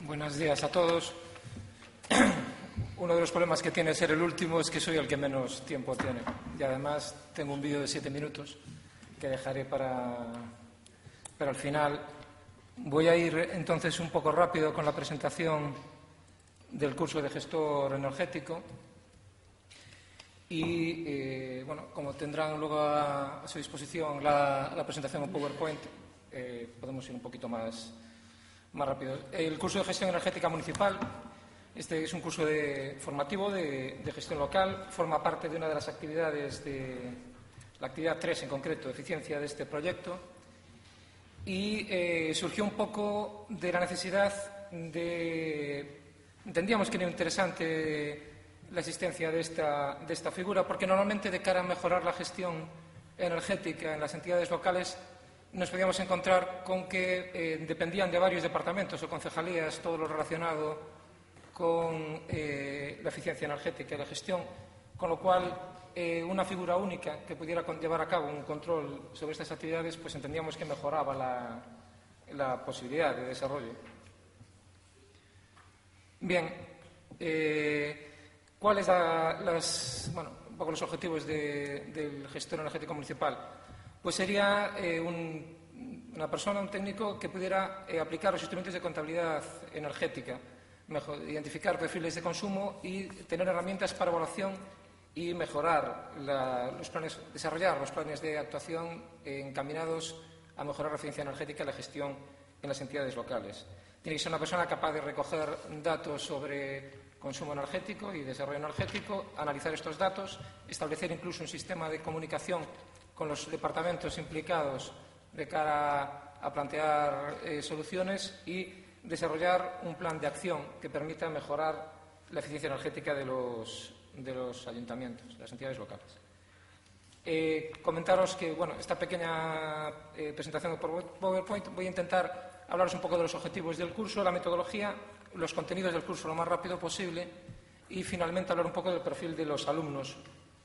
Buenos días a todos. Uno de los problemas que tiene ser el último es que soy el que menos tiempo tiene. Y además tengo un vídeo de 7 minutos que dejaré para el final. Voy a ir entonces un poco rápido con la presentación del curso de gestor energético. Y, como tendrán luego a su disposición la presentación en PowerPoint, podemos ir un poquito más rápido. El curso de gestión energética municipal, este es un curso formativo de gestión local, forma parte de una de las actividades la actividad 3 en concreto, eficiencia de este proyecto, y surgió un poco de la necesidad entendíamos que era interesante la existencia de esta figura, porque normalmente de cara a mejorar la gestión energética en las entidades locales nos podíamos encontrar con que dependían de varios departamentos o concejalías todo lo relacionado con la eficiencia energética y la gestión, con lo cual una figura única que pudiera llevar a cabo un control sobre estas actividades, pues entendíamos que mejoraba la posibilidad de desarrollo. Bien, ¿cuáles son un poco los objetivos del gestor energético municipal? Pues sería una persona, un técnico que pudiera aplicar los instrumentos de contabilidad energética, identificar perfiles de consumo y tener herramientas para evaluación y mejorar los planes, desarrollar los planes de actuación encaminados a mejorar la eficiencia energética y la gestión en las entidades locales. Tiene que ser una persona capaz de recoger datos sobre consumo energético y desarrollo energético, analizar estos datos, establecer incluso un sistema de comunicación con los departamentos implicados de cara a plantear soluciones y desarrollar un plan de acción que permita mejorar la eficiencia energética de los ayuntamientos, de las entidades locales. Comentaros que, esta pequeña presentación por PowerPoint voy a intentar hablaros un poco de los objetivos del curso, la metodología, los contenidos del curso lo más rápido posible y finalmente hablar un poco del perfil de los alumnos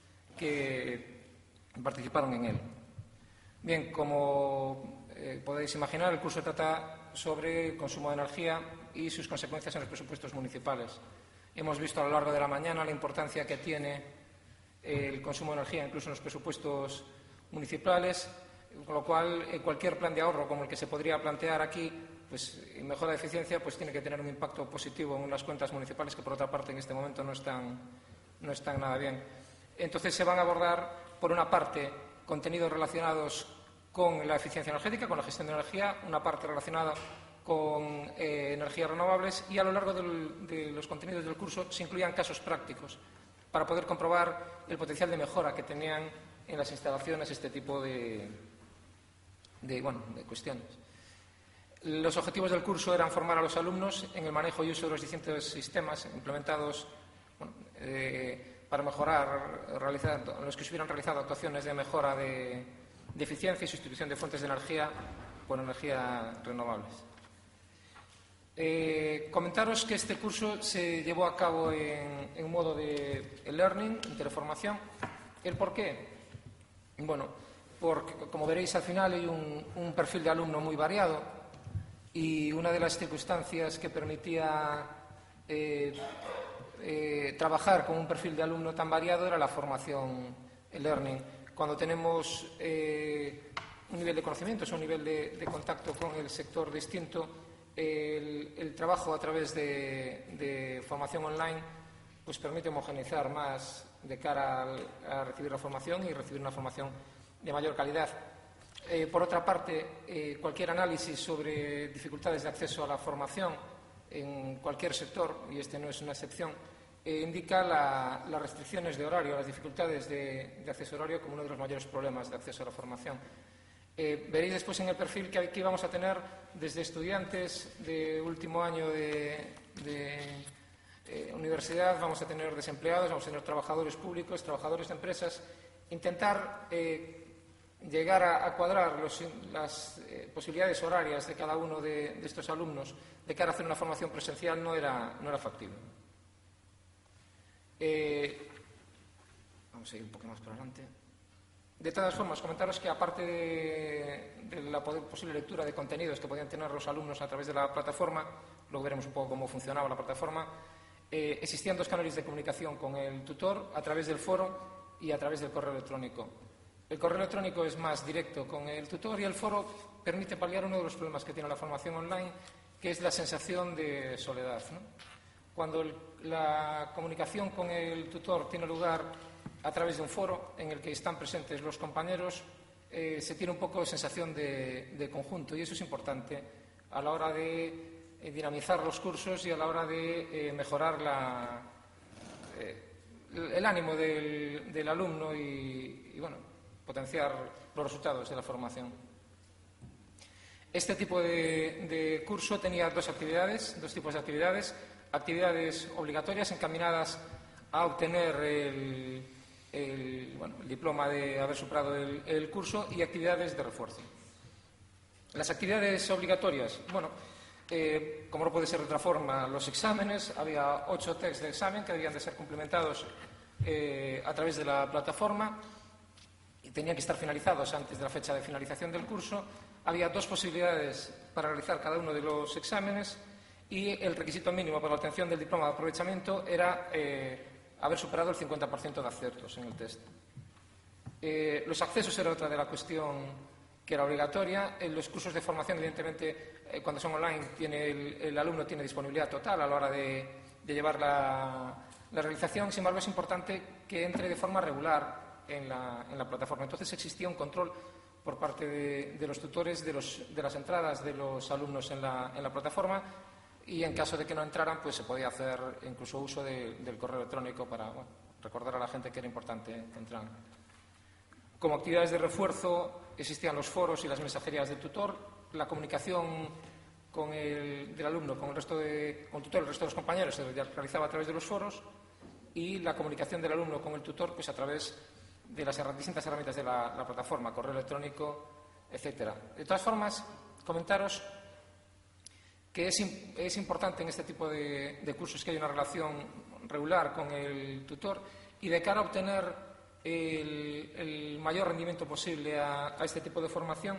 que participaron en él. Bien, como podéis imaginar, el curso trata sobre consumo de energía y sus consecuencias en los presupuestos municipales. Hemos visto a lo largo de la mañana la importancia que tiene el consumo de energía incluso en los presupuestos municipales, con lo cual cualquier plan de ahorro como el que se podría plantear aquí, pues en mejora de eficiencia, pues tiene que tener un impacto positivo en unas cuentas municipales que por otra parte en este momento no están nada bien. Entonces se van a abordar, por una parte, contenidos relacionados con la eficiencia energética, con la gestión de energía, una parte relacionada con energías renovables y a lo largo de los contenidos del curso se incluían casos prácticos para poder comprobar el potencial de mejora que tenían en las instalaciones este tipo de cuestiones. Los objetivos del curso eran formar a los alumnos en el manejo y uso de los distintos sistemas implementados para mejorar, los que se hubieran realizado actuaciones de mejora de eficiencia y sustitución de fuentes de energía por energías renovables. Comentaros que este curso se llevó a cabo en modo de e-learning, en teleformación. ¿El por qué? Porque, como veréis al final, hay un perfil de alumno muy variado y una de las circunstancias que permitía trabajar con un perfil de alumno tan variado era la formación e-learning. Cuando tenemos un nivel de conocimientos o un nivel de contacto con el sector distinto, el trabajo a través de formación online pues permite homogeneizar más de cara a recibir la formación y recibir una formación de mayor calidad. Por otra parte, cualquier análisis sobre dificultades de acceso a la formación en cualquier sector, y este no es una excepción, indica las restricciones de horario, las dificultades de acceso a horario como uno de los mayores problemas de acceso a la formación. Veréis después en el perfil que aquí vamos a tener desde estudiantes de último año de universidad, vamos a tener desempleados, vamos a tener trabajadores públicos, trabajadores de empresas. Intentar llegar a cuadrar las posibilidades horarias de cada uno de estos alumnos de cara a hacer una formación presencial no era factible. Vamos a ir un poco más para adelante. De todas formas, comentaros que aparte de la posible lectura de contenidos que podían tener los alumnos a través de la plataforma, luego veremos un poco cómo funcionaba la plataforma, existían dos canales de comunicación con el tutor, a través del foro y a través del correo electrónico. El correo electrónico es más directo con el tutor y el foro permite paliar uno de los problemas que tiene la formación online, que es la sensación de soledad, ¿no? Cuando la comunicación con el tutor tiene lugar a través de un foro en el que están presentes los compañeros, se tiene un poco de sensación de conjunto, y eso es importante a la hora de dinamizar los cursos y a la hora de mejorar el ánimo del alumno y bueno, potenciar los resultados de la formación. Este tipo de curso tenía dos tipos de actividades. Actividades obligatorias encaminadas a obtener el diploma de haber superado el curso, y actividades de refuerzo. Las actividades obligatorias, como no puede ser de otra forma, los exámenes. Había 8 tests de examen que debían de ser complementados a través de la plataforma y tenían que estar finalizados antes de la fecha de finalización del curso. Había 2 posibilidades para realizar cada uno de los exámenes, y el requisito mínimo para la obtención del diploma de aprovechamiento era haber superado el 50% de aciertos en el test. Los accesos era otra de la cuestión que era obligatoria. En los cursos de formación, evidentemente, cuando son online, el alumno tiene disponibilidad total a la hora de llevar la realización. Sin embargo, es importante que entre de forma regular en la plataforma. Entonces, existía un control por parte de los tutores de las entradas de los alumnos en la plataforma, y en caso de que no entraran, pues se podía hacer incluso uso del correo electrónico para recordar a la gente que era importante que entraran. Como actividades de refuerzo existían los foros y las mensajerías del tutor. La comunicación del alumno con el tutor y el resto de los compañeros se realizaba a través de los foros, y la comunicación del alumno con el tutor pues a través de las distintas herramientas de la plataforma, correo electrónico, etcétera. De todas formas, comentaros que es importante en este tipo de cursos que haya una relación regular con el tutor, y de cara a obtener el mayor rendimiento posible a este tipo de formación,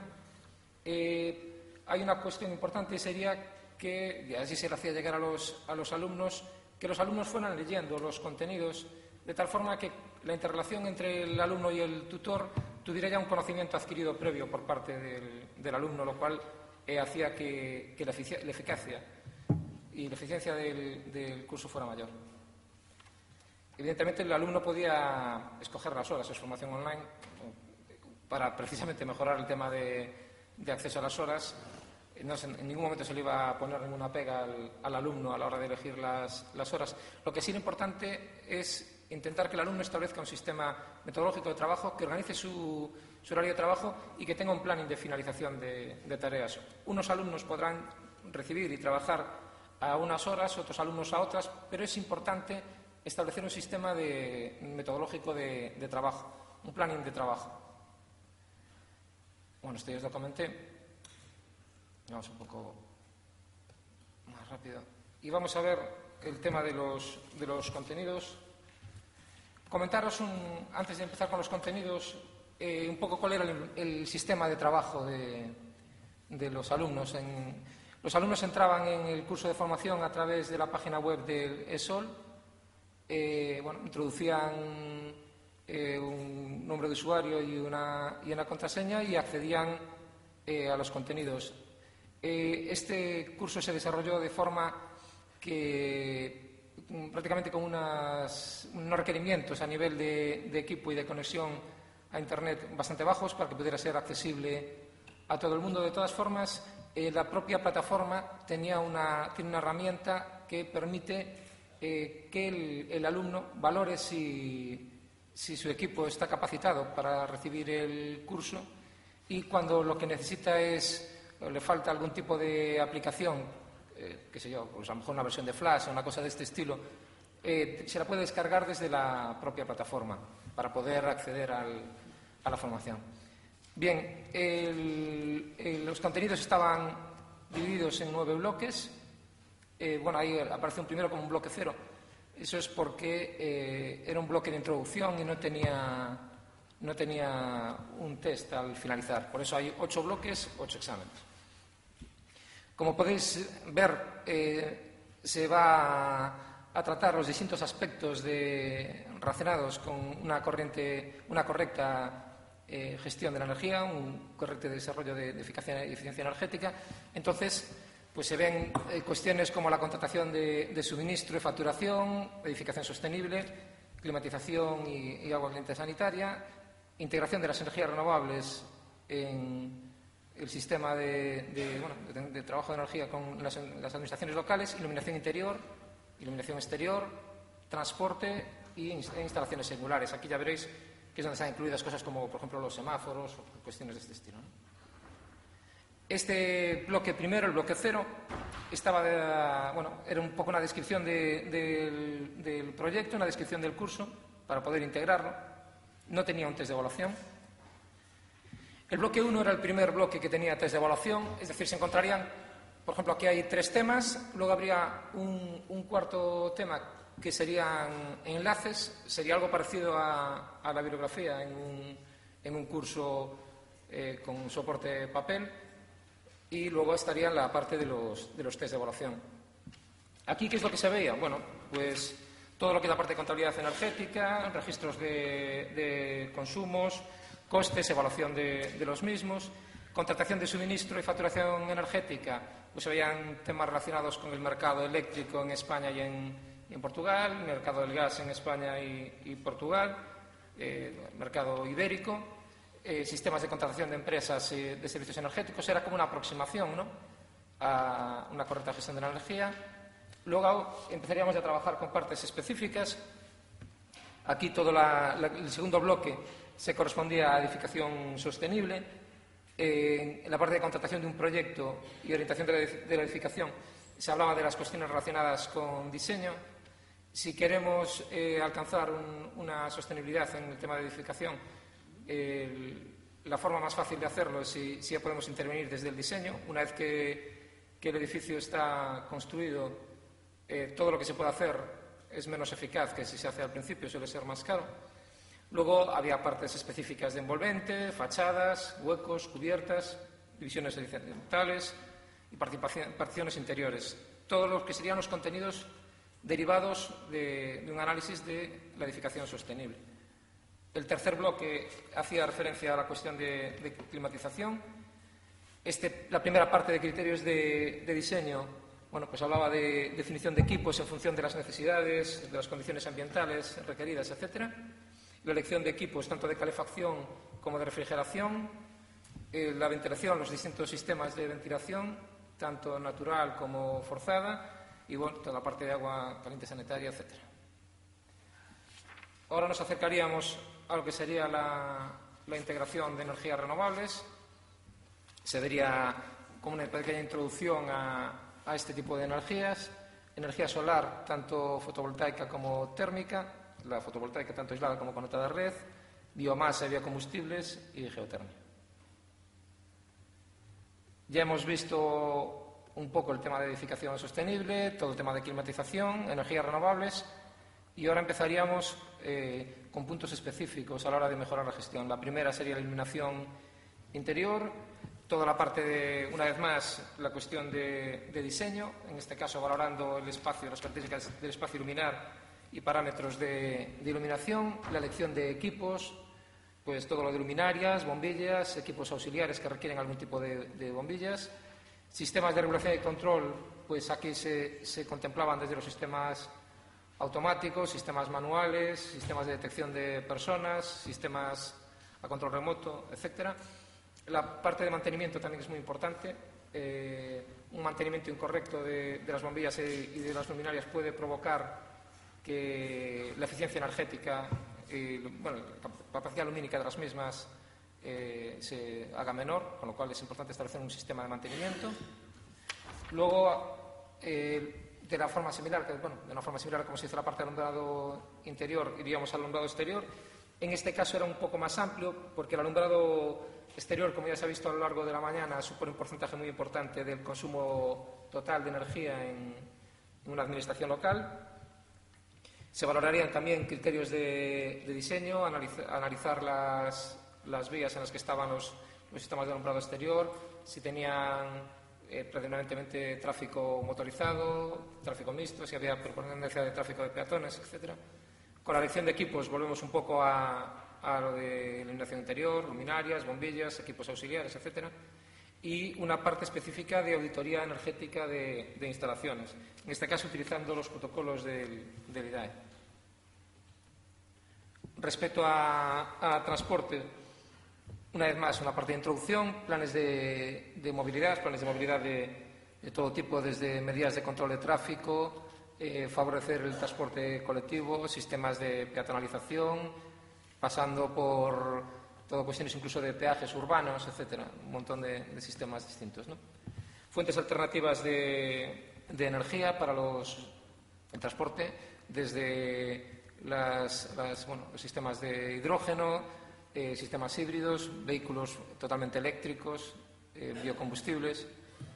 hay una cuestión importante, y sería que, y así se le hacía llegar a los alumnos, que los alumnos fueran leyendo los contenidos, de tal forma que la interrelación entre el alumno y el tutor tuviera ya un conocimiento adquirido previo por parte del alumno, lo cual hacía que la eficacia y la eficiencia del curso fuera mayor. Evidentemente, el alumno podía escoger las horas de formación online para precisamente mejorar el tema de acceso a las horas. En ningún momento se le iba a poner ninguna pega al alumno a la hora de elegir las horas. Lo que sí era importante es intentar que el alumno establezca un sistema metodológico de trabajo, que organice su horario de trabajo y que tenga un planning de finalización de tareas. Unos alumnos podrán recibir y trabajar a unas horas, otros alumnos a otras, pero es importante establecer un sistema metodológico de trabajo, un planning de trabajo. Bueno, esto ya os lo comenté. Vamos un poco más rápido. Y vamos a ver el tema de los contenidos. Comentaros, antes de empezar con los contenidos, un poco cuál era el sistema de trabajo de los alumnos. Los alumnos entraban en el curso de formación a través de la página web del ESOL. Introducían un nombre de usuario y una contraseña, y accedían a los contenidos. Este curso se desarrolló de forma que prácticamente con unos requerimientos a nivel de equipo y de conexión a Internet bastante bajos para que pudiera ser accesible a todo el mundo. De todas formas, la propia plataforma tiene una herramienta que permite que el alumno valore si su equipo está capacitado para recibir el curso, y cuando lo que necesita le falta algún tipo de aplicación, pues a lo mejor una versión de Flash o una cosa de este estilo, se la puede descargar desde la propia plataforma para poder acceder a la formación. Bien, los contenidos estaban divididos en 9 bloques. Ahí aparece un primero como un bloque 0. Eso es porque era un bloque de introducción y no tenía un test al finalizar. Por eso hay 8 bloques, 8 exámenes. Como podéis ver, se va a tratar los distintos aspectos relacionados con una correcta gestión de la energía, un correcto desarrollo de eficacia y eficiencia energética. Entonces, pues se ven cuestiones como la contratación de suministro y facturación, edificación sostenible, climatización y agua caliente sanitaria, integración de las energías renovables en el sistema de trabajo de energía con las administraciones locales, iluminación interior, iluminación exterior, transporte e instalaciones singulares. Aquí ya veréis que es donde están incluidas cosas como, por ejemplo, los semáforos o cuestiones de este estilo, ¿no? Este bloque primero, el bloque cero, era un poco una descripción del proyecto, una descripción del curso para poder integrarlo. No tenía un test de evaluación. El bloque 1 era el primer bloque que tenía test de evaluación, es decir, se encontrarían, por ejemplo, aquí hay 3 temas, luego habría un cuarto tema que serían enlaces, sería algo parecido a la bibliografía en un curso con soporte papel, y luego estaría la parte de los test de evaluación. Aquí, ¿qué es lo que se veía? Bueno, pues todo lo que es la parte de contabilidad energética, registros de consumos, costes, evaluación de los mismos, contratación de suministro y facturación energética, pues se veían temas relacionados con el mercado eléctrico en España y en Portugal, el mercado del gas en España y Portugal, mercado ibérico, sistemas de contratación de empresas de servicios energéticos. Era como una aproximación, ¿no?, a una correcta gestión de la energía. Luego empezaríamos a trabajar con partes específicas. Aquí todo el segundo bloque se correspondía a edificación sostenible. En la parte de contratación de un proyecto y orientación de la edificación se hablaba de las cuestiones relacionadas con diseño. Si queremos alcanzar una sostenibilidad en el tema de edificación, la forma más fácil de hacerlo es si ya podemos intervenir desde el diseño. Una vez que el edificio está construido, todo lo que se puede hacer es menos eficaz que si se hace al principio, suele ser más caro. Luego había partes específicas de envolvente, fachadas, huecos, cubiertas, divisiones horizontales y particiones interiores. Todos los que serían los contenidos derivados de un análisis de la edificación sostenible. El tercer bloque hacía referencia a la cuestión de climatización. La primera parte de criterios de diseño, bueno, pues hablaba de definición de equipos en función de las necesidades, de las condiciones ambientales requeridas, etcétera. La elección de equipos tanto de calefacción como de refrigeración, la ventilación, los distintos sistemas de ventilación, tanto natural como forzada, y bueno, toda la parte de agua caliente sanitaria, etcétera. Ahora nos acercaríamos a lo que sería la integración de energías renovables. Se vería como una pequeña introducción a este tipo de energías. Energía solar, tanto fotovoltaica como térmica. La fotovoltaica tanto aislada como conectada a red, biomasa y biocombustibles y geotermia. Ya hemos visto un poco el tema de edificación sostenible, todo el tema de climatización, energías renovables, y ahora empezaríamos con puntos específicos a la hora de mejorar la gestión. La primera sería la iluminación interior, toda la parte de, una vez más, la cuestión de diseño, en este caso valorando el espacio, las características del espacio luminar y parámetros de iluminación, la elección de equipos, pues todo lo de luminarias, bombillas, equipos auxiliares que requieren algún tipo de bombillas, sistemas de regulación y control, pues aquí se contemplaban desde los sistemas automáticos, sistemas manuales, sistemas de detección de personas, sistemas a control remoto, etcétera. La parte de mantenimiento también es muy importante. Un mantenimiento incorrecto de las bombillas y de las luminarias puede provocar que la eficiencia energética y la capacidad lumínica de las mismas se haga menor, con lo cual es importante establecer un sistema de mantenimiento. Luego, de una forma similar a como se hizo la parte de alumbrado interior, iríamos al alumbrado exterior. En este caso era un poco más amplio, porque el alumbrado exterior, como ya se ha visto a lo largo de la mañana, supone un porcentaje muy importante del consumo total de energía en una administración local. Se valorarían también criterios de diseño, analizar las vías en las que estaban los sistemas de alumbrado exterior, si tenían predominantemente tráfico motorizado, tráfico mixto, si había predominancia de tráfico de peatones, etc. Con la elección de equipos volvemos un poco a lo de iluminación interior, luminarias, bombillas, equipos auxiliares, etc. Y una parte específica de auditoría energética de instalaciones, en este caso utilizando los protocolos del IDAE. Respecto a transporte, una vez más, una parte de introducción, planes de movilidad de todo tipo, desde medidas de control de tráfico, favorecer el transporte colectivo, sistemas de peatonalización, pasando por todo cuestiones incluso de peajes urbanos, etcétera, un montón de sistemas distintos, ¿no? Fuentes alternativas de energía para el transporte, desde los sistemas de hidrógeno, sistemas híbridos, vehículos totalmente eléctricos, biocombustibles.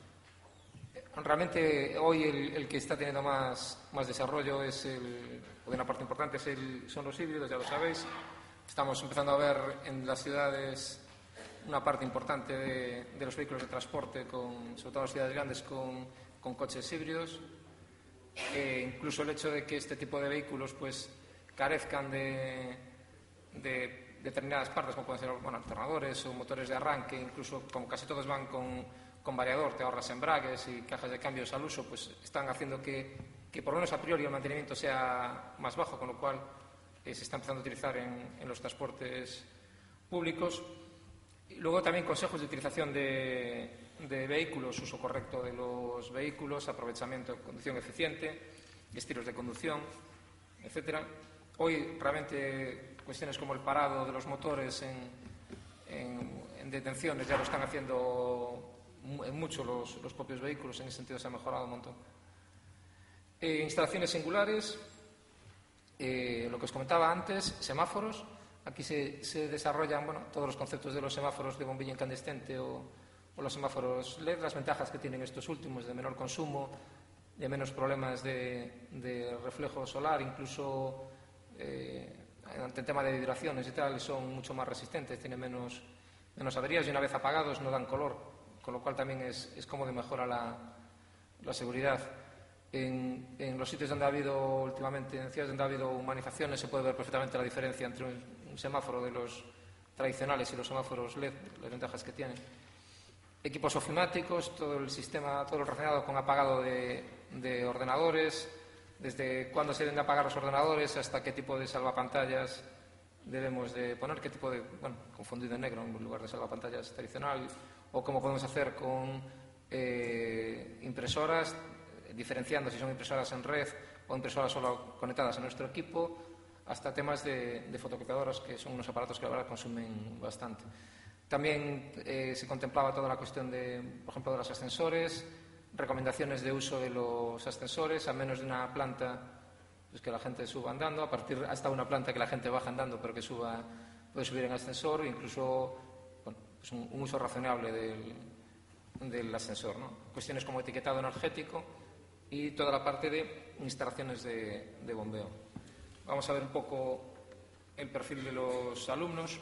Realmente hoy el que está teniendo más desarrollo o de una parte importante son los híbridos, ya lo sabéis. Estamos empezando a ver en las ciudades una parte importante de los vehículos de transporte, sobre todo en las ciudades grandes, con coches híbridos. Incluso el hecho de que este tipo de vehículos pues carezcan de determinadas partes, como pueden ser alternadores o motores de arranque, incluso como casi todos van con variador, te ahorras embragues y cajas de cambios al uso, pues están haciendo que por lo menos a priori el mantenimiento sea más bajo, con lo cual se está empezando a utilizar en los transportes públicos. Y luego también consejos de utilización de vehículos, uso correcto de los vehículos, aprovechamiento, conducción eficiente, estilos de conducción, etcétera. Hoy realmente cuestiones como el parado de los motores en detenciones ya lo están haciendo mucho los propios vehículos, en ese sentido se ha mejorado un montón. Instalaciones singulares, lo que os comentaba antes, semáforos. Aquí se desarrollan todos los conceptos de los semáforos de bombilla incandescente o los semáforos LED, las ventajas que tienen estos últimos de menor consumo, de menos problemas de reflejo solar, incluso ante el tema de vibraciones y tal, son mucho más resistentes, tienen menos averías y una vez apagados no dan color, con lo cual también es cómodo y mejora la seguridad. En los sitios donde ha habido últimamente, en ciudades donde ha habido humanizaciones, se puede ver perfectamente la diferencia entre un semáforo de los tradicionales y los semáforos LED, las ventajas que tienen. Equipos ofimáticos, todo el sistema, todo lo relacionado con apagado de ordenadores, desde cuándo se deben de apagar los ordenadores hasta qué tipo de salvapantallas debemos de poner, qué tipo de, confundido en negro en lugar de salvapantallas tradicional, o cómo podemos hacer con impresoras, diferenciando si son impresoras en red o impresoras solo conectadas a nuestro equipo, hasta temas de fotocopiadoras, que son unos aparatos que la verdad consumen bastante. También se contemplaba toda la cuestión por ejemplo, de los ascensores, recomendaciones de uso de los ascensores, a menos de una planta pues que la gente suba andando, a partir hasta una planta que la gente baja andando, pero que puede subir en ascensor, incluso pues un uso razonable del ascensor, ¿no? Cuestiones como etiquetado energético y toda la parte de instalaciones de bombeo. Vamos a ver un poco el perfil de los alumnos.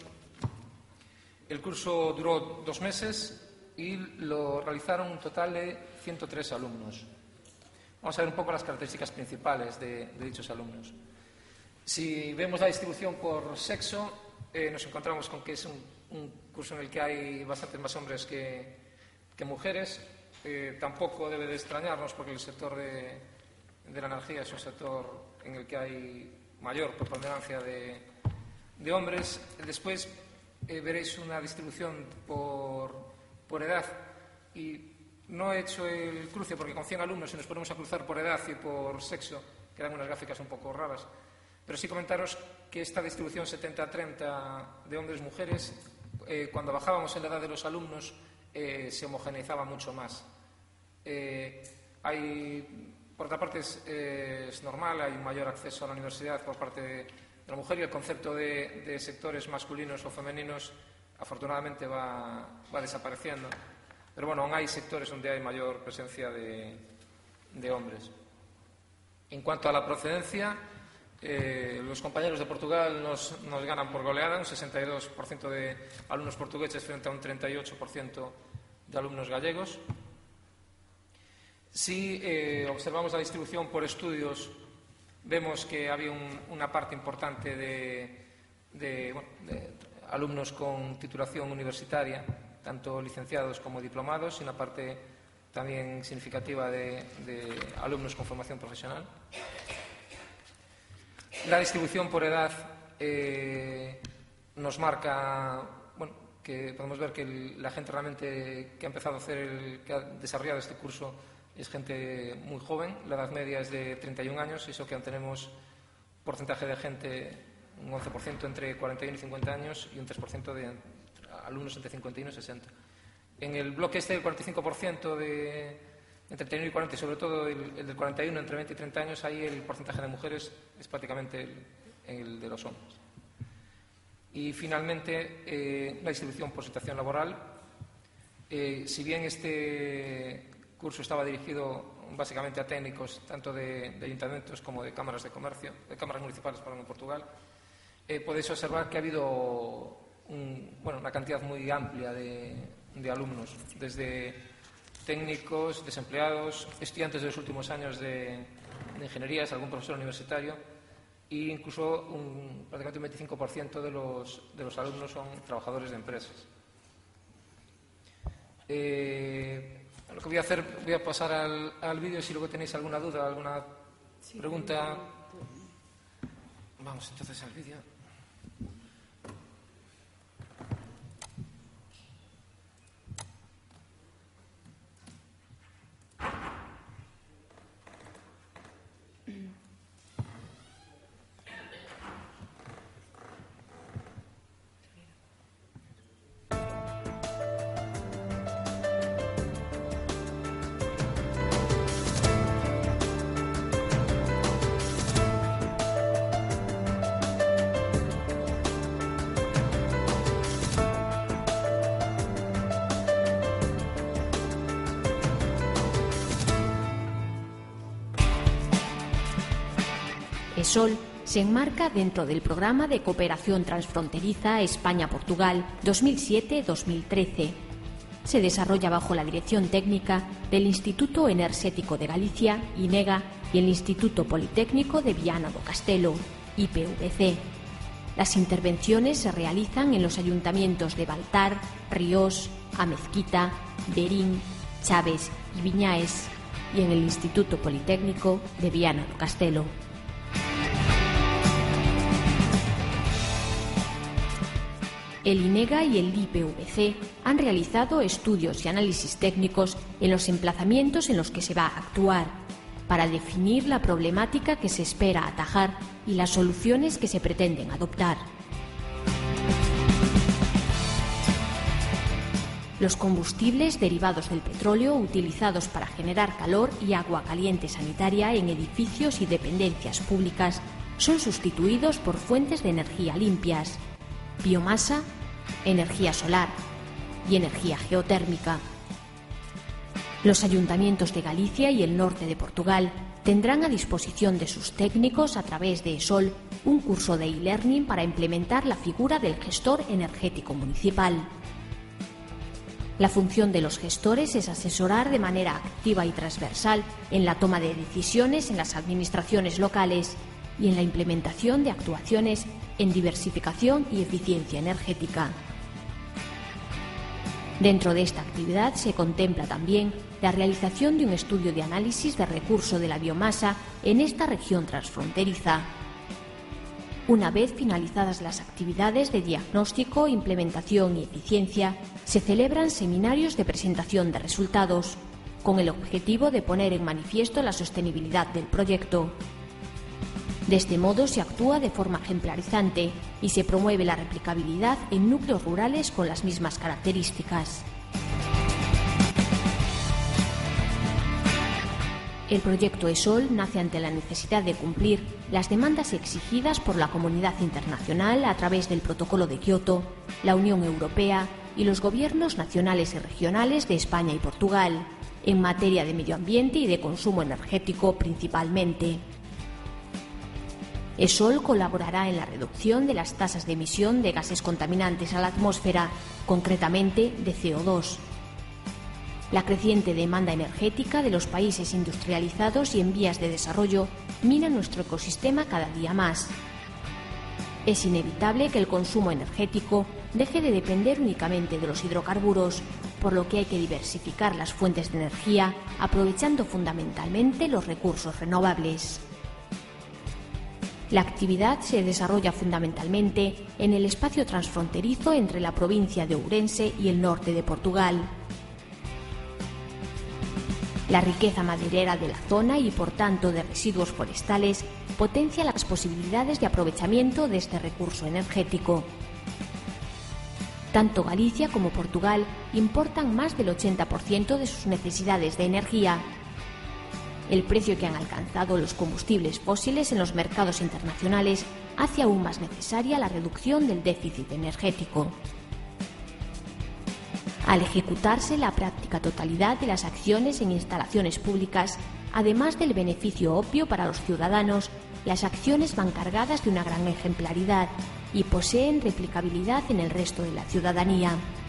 El curso duró 2 meses y lo realizaron un total de 103 alumnos. Vamos a ver un poco las características principales de dichos alumnos. Si vemos la distribución por sexo, nos encontramos con que es un curso en el que hay bastantes más hombres que mujeres. Tampoco debe de extrañarnos porque el sector de la energía es un sector en el que hay mayor preponderancia de hombres. Después veréis una distribución por edad, y no he hecho el cruce porque con 100 alumnos, si nos ponemos a cruzar por edad y por sexo, quedan unas gráficas un poco raras, pero sí comentaros que esta distribución 70-30 de hombres-mujeres, cuando bajábamos en la edad de los alumnos, se homogeneizaba mucho más. Por otra parte, es normal, hay un mayor acceso a la universidad por parte de la mujer, y el concepto de sectores masculinos o femeninos afortunadamente va desapareciendo. Pero bueno, aún hay sectores donde hay mayor presencia de hombres. En cuanto a la procedencia, los compañeros de Portugal nos ganan por goleada, un 62% de alumnos portugueses frente a un 38% de alumnos gallegos. Si observamos la distribución por estudios, vemos que había una parte importante de alumnos con titulación universitaria, tanto licenciados como diplomados, y una parte también significativa de alumnos con formación profesional. La distribución por edad nos marca, que podemos ver que la gente realmente que ha empezado a hacer, que ha desarrollado este curso, es gente muy joven. La edad media es de 31 años, y eso que aún tenemos porcentaje de gente, un 11% entre 41 y 50 años y un 3% de alumnos entre 51 y 60. En el bloque el 45% entre 31 y 40, y sobre todo el del 41 entre 20 y 30 años, ahí el porcentaje de mujeres es prácticamente el de los hombres. Y finalmente, la distribución por situación laboral. Si bien este curso estaba dirigido básicamente a técnicos tanto de ayuntamientos como de cámaras de comercio, de cámaras municipales, en Portugal, podéis observar que ha habido una cantidad muy amplia de alumnos, desde técnicos, desempleados, estudiantes de los últimos años de ingenierías, algún profesor universitario, e incluso prácticamente un 25% de los alumnos son trabajadores de empresas. Lo que voy a hacer, voy a pasar al vídeo, si luego tenéis alguna duda, alguna pregunta. Vamos entonces al vídeo. ESOL se enmarca dentro del Programa de Cooperación Transfronteriza España-Portugal 2007-2013. Se desarrolla bajo la dirección técnica del Instituto Enerxético de Galicia, INEGA, y el Instituto Politécnico de Viana do Castelo, IPVC. Las intervenciones se realizan en los ayuntamientos de Baltar, Ríos, Amezquita, Verín, Chaves y Viñaes, y en el Instituto Politécnico de Viana do Castelo. El INEGA y el IPVC han realizado estudios y análisis técnicos en los emplazamientos en los que se va a actuar, para definir la problemática que se espera atajar y las soluciones que se pretenden adoptar. Los combustibles derivados del petróleo utilizados para generar calor y agua caliente sanitaria en edificios y dependencias públicas son sustituidos por fuentes de energía limpias, biomasa, energía solar y energía geotérmica. Los ayuntamientos de Galicia y el norte de Portugal tendrán a disposición de sus técnicos, a través de ESOL, un curso de e-learning para implementar la figura del gestor energético municipal. La función de los gestores es asesorar de manera activa y transversal en la toma de decisiones en las administraciones locales y en la implementación de actuaciones en diversificación y eficiencia energética. Dentro de esta actividad se contempla también la realización de un estudio de análisis de recurso de la biomasa en esta región transfronteriza. Una vez finalizadas las actividades de diagnóstico, implementación y eficiencia, se celebran seminarios de presentación de resultados, con el objetivo de poner en manifiesto la sostenibilidad del proyecto. De este modo se actúa de forma ejemplarizante y se promueve la replicabilidad en núcleos rurales con las mismas características. El proyecto ESOL nace ante la necesidad de cumplir las demandas exigidas por la comunidad internacional a través del Protocolo de Kioto, la Unión Europea y los gobiernos nacionales y regionales de España y Portugal, en materia de medio ambiente y de consumo energético principalmente. ESOL colaborará en la reducción de las tasas de emisión de gases contaminantes a la atmósfera, concretamente de CO2. La creciente demanda energética de los países industrializados y en vías de desarrollo mina nuestro ecosistema cada día más. Es inevitable que el consumo energético deje de depender únicamente de los hidrocarburos, por lo que hay que diversificar las fuentes de energía, aprovechando fundamentalmente los recursos renovables. La actividad se desarrolla fundamentalmente en el espacio transfronterizo entre la provincia de Ourense y el norte de Portugal. La riqueza maderera de la zona y, por tanto, de residuos forestales potencia las posibilidades de aprovechamiento de este recurso energético. Tanto Galicia como Portugal importan más del 80% de sus necesidades de energía. El precio que han alcanzado los combustibles fósiles en los mercados internacionales hace aún más necesaria la reducción del déficit energético. Al ejecutarse la práctica totalidad de las acciones en instalaciones públicas, además del beneficio obvio para los ciudadanos, las acciones van cargadas de una gran ejemplaridad y poseen replicabilidad en el resto de la ciudadanía.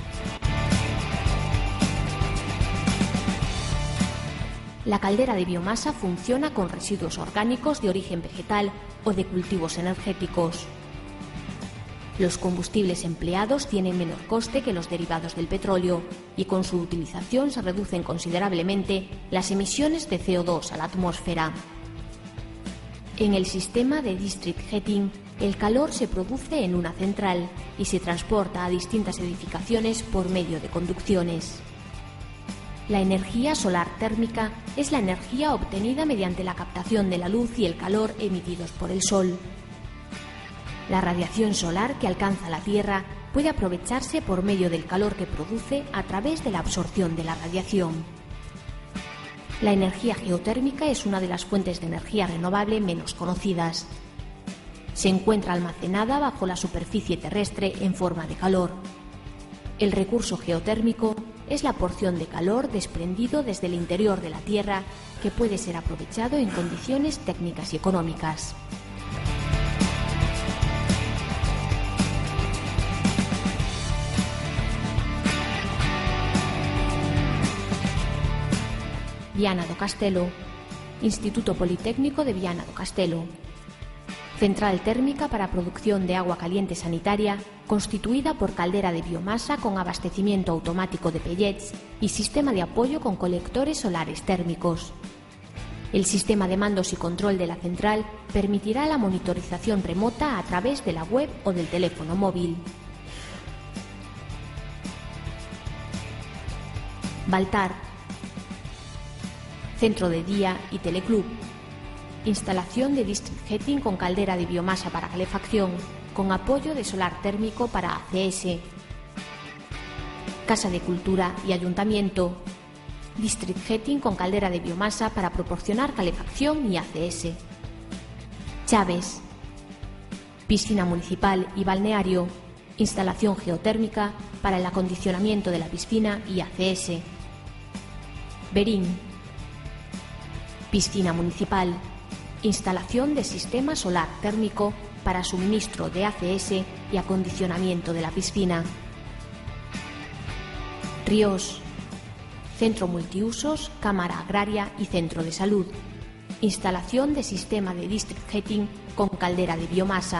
La caldera de biomasa funciona con residuos orgánicos de origen vegetal o de cultivos energéticos. Los combustibles empleados tienen menor coste que los derivados del petróleo y con su utilización se reducen considerablemente las emisiones de CO2 a la atmósfera. En el sistema de district heating, el calor se produce en una central y se transporta a distintas edificaciones por medio de conducciones. La energía solar térmica es la energía obtenida mediante la captación de la luz y el calor emitidos por el sol. La radiación solar que alcanza la Tierra puede aprovecharse por medio del calor que produce a través de la absorción de la radiación. La energía geotérmica es una de las fuentes de energía renovable menos conocidas. Se encuentra almacenada bajo la superficie terrestre en forma de calor. El recurso geotérmico es la porción de calor desprendido desde el interior de la Tierra que puede ser aprovechado en condiciones técnicas y económicas. Viana do Castelo, Instituto Politécnico de Viana do Castelo. Central térmica para producción de agua caliente sanitaria constituida por caldera de biomasa con abastecimiento automático de pellets y sistema de apoyo con colectores solares térmicos. El sistema de mandos y control de la central permitirá la monitorización remota a través de la web o del teléfono móvil. Baltar, centro de día y teleclub. Instalación de district heating con caldera de biomasa para calefacción, con apoyo de solar térmico para ACS. Casa de Cultura y Ayuntamiento. District heating con caldera de biomasa para proporcionar calefacción y ACS. Chaves. Piscina municipal y balneario. Instalación geotérmica para el acondicionamiento de la piscina y ACS. Berín. Piscina municipal. Instalación de sistema solar térmico para suministro de ACS y acondicionamiento de la piscina. Ríos. Centro multiusos, cámara agraria y centro de salud. Instalación de sistema de district heating con caldera de biomasa.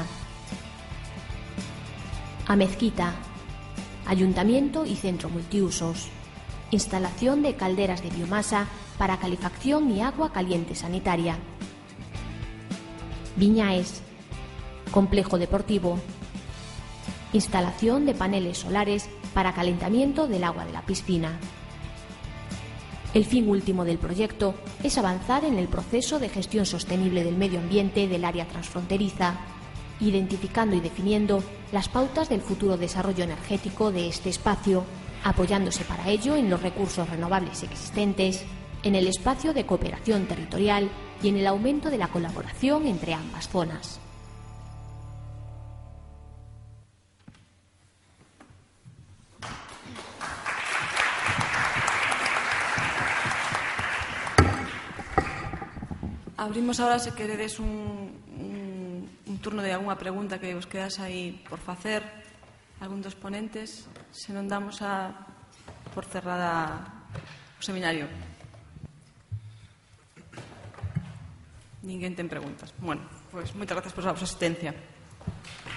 Amezquita. Ayuntamiento y centro multiusos. Instalación de calderas de biomasa para calefacción y agua caliente sanitaria. Viñaes. Complejo deportivo. Instalación de paneles solares para calentamiento del agua de la piscina. El fin último del proyecto es avanzar en el proceso de gestión sostenible del medio ambiente del área transfronteriza, identificando y definiendo las pautas del futuro desarrollo energético de este espacio, apoyándose para ello en los recursos renovables existentes, en el espacio de cooperación territorial y en el aumento de la colaboración entre ambas zonas. Abrimos ahora, se queredes, un turno de algunha pregunta que vos quedas aí por facer, algún dos ponentes, se non damos por cerrada o seminario. Ninguén ten preguntas. Bueno, pois moitas grazas por a vosa asistencia.